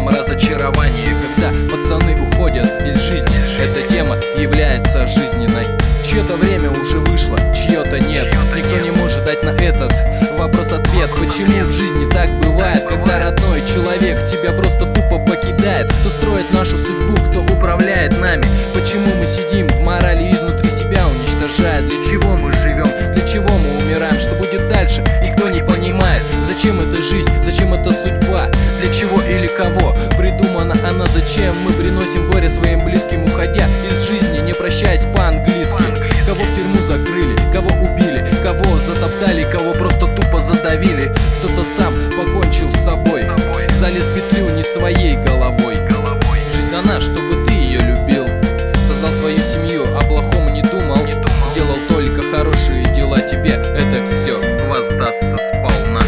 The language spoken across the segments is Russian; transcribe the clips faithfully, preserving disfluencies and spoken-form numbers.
тема разочарования, когда пацаны уходят из жизни. Эта тема является жизненной. Чье-то время уже вышло, чье-то нет. Никто не может дать на этот вопрос ответ. Почему в жизни так бывает, когда родной человек тебя просто тупо покидает? Кто строит нашу судьбу, кто управляет нами? Почему мы сидим в морали изнутри себя уничтожая? Для чего мы живем, для чего мы умираем? Что будет дальше, никто не понимает. Зачем эта жизнь, зачем эта судьба? Для чего или кого придумана она? Зачем мы приносим горе своим близким, уходя из жизни, не прощаясь по-английски? Кого в тюрьму закрыли, кого убили, кого затоптали, кого просто тупо задавили. Кто-то сам покончил с собой, залез в петлю не своей головой. Жизнь дана, чтобы ты ее любил, создал свою семью, о плохом не думал, делал только хорошие дела. Тебе это все воздастся сполна.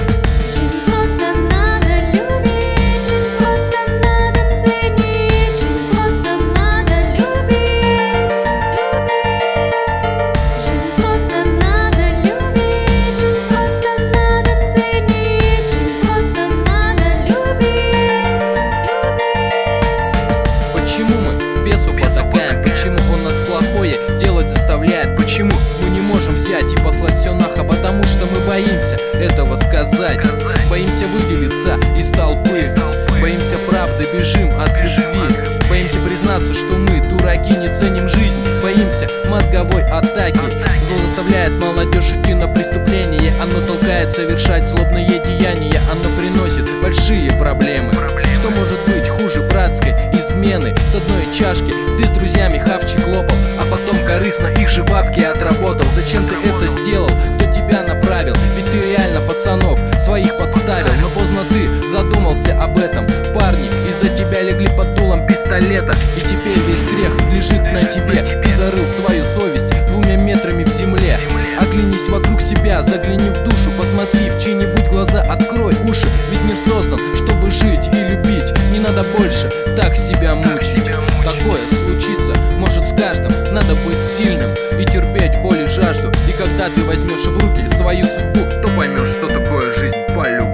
Почему он нас плохое делать заставляет? Почему мы не можем взять и послать все нахуй? Потому что мы боимся этого сказать, боимся выделиться из толпы, боимся правды, бежим от любви, боимся признаться, что мы дураки, не ценим жизнь, боимся мозговой атаки. Зло заставляет молодежь идти на преступление, оно толкает совершать злобные деяния, оно приносит большие проблемы. Что может быть хуже братской измены? С одной чашки ты с друзьями хавчик лопал, а потом корыстно их же бабки отработал. Зачем ты это сделал? Кто тебя направил? Ведь ты реально пацанов своих подставил. Но поздно ты задумался об этом. Парни из-за тебя легли под дулом пистолета, и теперь весь грех лежит на тебе. Ты зарыл свою совесть двумя метрами в земле. Оглянись вокруг себя, загляни в душу, посмотри в чьи-нибудь глаза, открой уши. Ведь мир создан, чтобы жить и любить. Не надо больше так себя мучить. Такое случится может с каждым. Надо быть сильным и терпеть боль и жажду. И когда ты возьмешь в руки свою судьбу, то поймешь, что такое жизнь по-любому.